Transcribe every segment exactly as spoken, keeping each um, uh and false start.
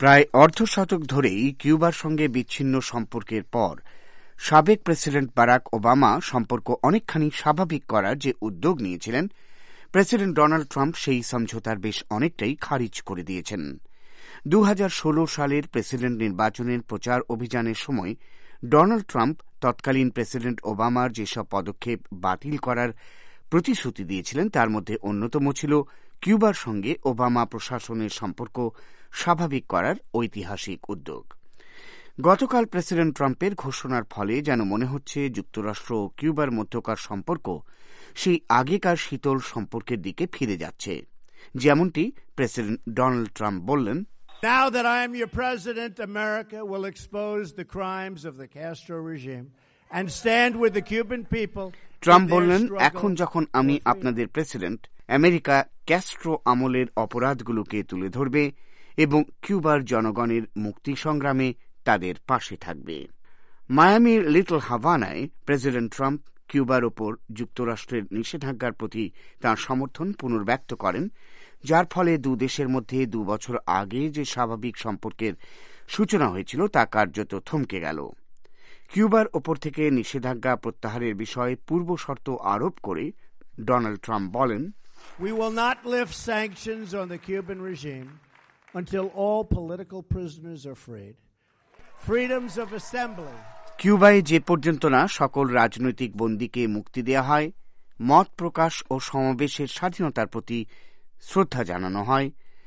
প্রায় অর্ধশতক ধরেই কিউবার সঙ্গে বিচ্ছিন্ন সম্পর্কের পর সাবেক প্রেসিডেন্ট বারাক ওবামা সম্পর্ক অনেকখানি স্বাভাবিক করার যে উদ্যোগ নিয়েছিলেন, প্রেসিডেন্ট ডোনাল্ড ট্রাম্প সেই সমঝোতার বেশ অনেকটাই খারিজ করে দিয়েছেন। দু হাজার ষোলো সালের প্রেসিডেন্ট নির্বাচনের প্রচার অভিযানের সময় ডোনাল্ড ট্রাম্প তৎকালীন প্রেসিডেন্ট ওবামার যেসব পদক্ষেপ বাতিল করার প্রতিশ্রুতি দিয়েছিলেন তার মধ্যে অন্যতম ছিল কিউবার সঙ্গে ওবামা প্রশাসনের সম্পর্ক স্বাভাবিক করার ঐতিহাসিক উদ্যোগ। গতকাল প্রেসিডেন্ট ট্রাম্পের ঘোষণার ফলে যেন মনে হচ্ছে যুক্তরাষ্ট্র ও কিউবার মধ্যকার সম্পর্ক সেই আগেকার শীতল সম্পর্কের দিকে ফিরে যাচ্ছে। যেমনটি প্রেসিডেন্ট ডোনাল্ড ট্রাম্প বললেন, Now that I am your president, America will expose the crimes of the Castro regime and stand with the Cuban people. Trump বললেন, এখন যখন আমি আপনাদের প্রেসিডেন্ট, আমেরিকা ক্যাস্ট্রো আমলের অপরাধগুলোকে তুলে ধরবে এবং কিউবার জনগণের মুক্তি সংগ্রামে তাদের পাশে থাকবে। মায়ামির লিটল হাভানায় প্রেসিডেন্ট ট্রাম্প কিউবার ওপর যুক্তরাষ্ট্রের নিষেধাজ্ঞার প্রতি তাঁর সমর্থন পুনর্ব্যক্ত করেন, যার ফলে দু দেশের মধ্যে দু বছর আগে যে স্বাভাবিক সম্পর্কের সূচনা হয়েছিল তা কার্যত থমকে গেল। কিউবার ওপর থেকে নিষেধাজ্ঞা প্রত্যাহারের বিষয়ে পূর্ব শর্ত আরোপ করে ডোনাল্ড ট্রাম্প বলেন, We will not lift sanctions on the Cuban regime until all political prisoners are freed. Freedoms of assembly. কিউবায় যে পর্যন্ত না সকল রাজনৈতিক বন্দীকে মুক্তি দেয়া হয়, মত প্রকাশ ও সমাবেশের স্বাধীনতার প্রতি শ্রদ্ধা জানানো হয়,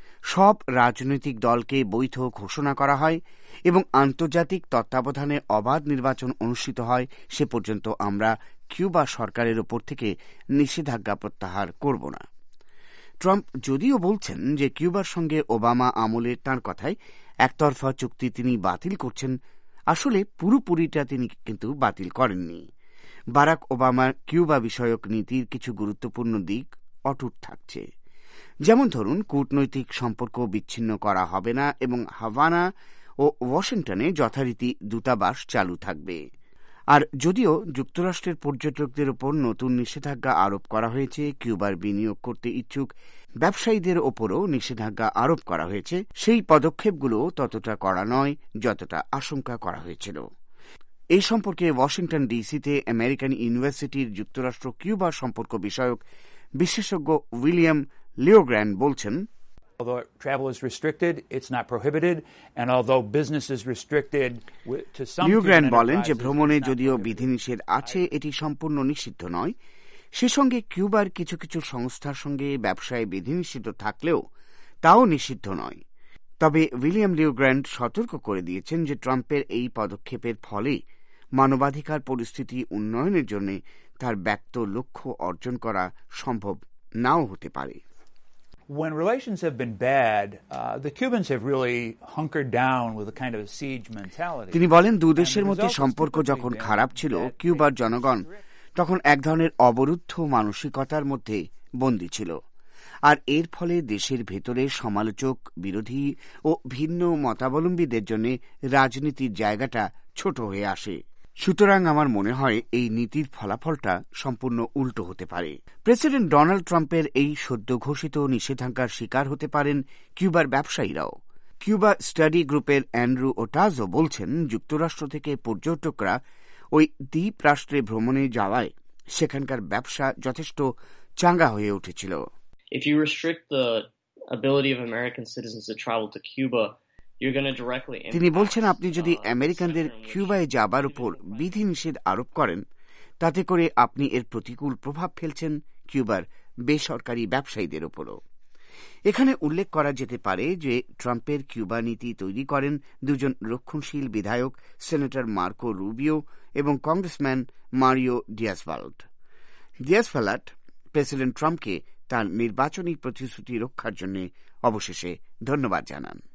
সব রাজনৈতিক দলকে বৈধ ঘোষণা করা হয় এবং আন্তর্জাতিক তত্ত্বাবধানে অবাধ নির্বাচন অনুষ্ঠিত হয়, সে পর্যন্ত আমরা কিউবা সরকারের ওপর থেকে নিষেধাজ্ঞা প্রত্যাহার করব না। ট্রাম্প যদিও বলছেন যে কিউবার সঙ্গে ওবামা আমলের তাঁর কথায় একতরফা চুক্তি তিনি বাতিল করছেন, আসলে পুরোপুরিটা তিনি কিন্তু বাতিল করেননি। বারাক ওবামার কিউবা বিষয়ক নীতির কিছু গুরুত্বপূর্ণ দিক অটুট থাকছে। যেমন ধরুন, কূটনৈতিক সম্পর্ক বিচ্ছিন্ন করা হবে না এবং হাভানা ও ওয়াশিংটনে যথারীতি দূতাবাস চালু থাকবে। আর যদিও যুক্তরাষ্ট্রের পর্যটকদের ওপর নতুন নিষেধাজ্ঞা আরোপ করা হয়েছে, কিউবার বিনিয়োগ করতে ইচ্ছুক ব্যবসায়ীদের ওপরও নিষেধাজ্ঞা আরোপ করা হয়েছে, সেই পদক্ষেপগুলো ততটা কড়া নয় যতটা আশঙ্কা করা হয়েছিল। এই সম্পর্কে ওয়াশিংটন ডিসিতে আমেরিকান ইউনিভার্সিটির যুক্তরাষ্ট্র কিউবা সম্পর্ক বিষয়ক বিশেষজ্ঞ উইলিয়াম লিওগ্র্যান্ড বলছেন, Although travel is restricted, it's not prohibited, and although business is restricted to some লিওগ্র্যান্ড বলেন যে ভ্রমণে যদিও বিধিনিষেধ আছে, এটি সম্পূর্ণ নিষিদ্ধ নয়। সে সঙ্গে কিউবার কিছু কিছু সংস্থার সঙ্গে ব্যবসায় বিধিনিষিদ্ধ থাকলেও তাও নিষিদ্ধ নয়। তবে উইলিয়াম লিওগ্র্যান্ড সতর্ক করে দিয়েছেন যে ট্রাম্পের এই পদক্ষেপের ফলে মানবাধিকার পরিস্থিতি উন্নয়নের জন্য তার ব্যক্ত লক্ষ্য অর্জন করা সম্ভব নাও হতে পারে। When relations have been bad, uh, the Cubans have really hunkered down with a kind of a siege mentality. তিনি বলেন, দু দেশের মধ্যে সম্পর্ক যখন খারাপ ছিল, কিউবার জনগণ তখন এক ধরনের অবরুদ্ধ মানসিকতার মধ্যে বন্দী ছিল, আর এর ফলে দেশের ভেতরে সমালোচক, বিরোধী ও ভিন্ন মতাবলম্বীদের জন্য রাজনীতির জায়গাটা ছোট হয়ে আসে। সুতরাং আমার মনে হয় এই নীতির ফলাফলটা সম্পূর্ণ উল্টো হতে পারে। প্রেসিডেন্ট ডোনাল্ড ট্রাম্পের এই সদ্য ঘোষিত নিষেধাজ্ঞার শিকার হতে পারেন কিউবার ব্যবসায়ীরাও। কিউবা স্টাডি গ্রুপের অ্যান্ড্রু ওটাজো বলছেন, যুক্তরাষ্ট্র থেকে পর্যটকরা ওই দ্বীপ রাষ্ট্রে ভ্রমণে যাওয়ায় সেখানকার ব্যবসা যথেষ্ট চাঙ্গা হয়ে উঠেছিল। If you restrict the ability of American citizens to travel to Cuba, তিনি বলছেন, আপনি যদি আমেরিকানদের কিউবায় যাবার উপর বিধিনিষেধ আরোপ করেন, তাতে করে আপনি এর প্রতিকূল প্রভাব ফেলছেন কিউবার বেসরকারি ব্যবসায়ীদের ওপরও। এখানে উল্লেখ করা যেতে পারে যে ট্রাম্পের কিউবা নীতি তৈরি করেন দুজন রক্ষণশীল বিধায়ক, সেনেটর মার্কো রুবিও এবং congressman Mario Diaz Balart. Diaz Balart president ট্রাম্পকে তার নির্বাচনী প্রতিশ্রুতি রক্ষার জন্য অবশেষে ধন্যবাদ জানান।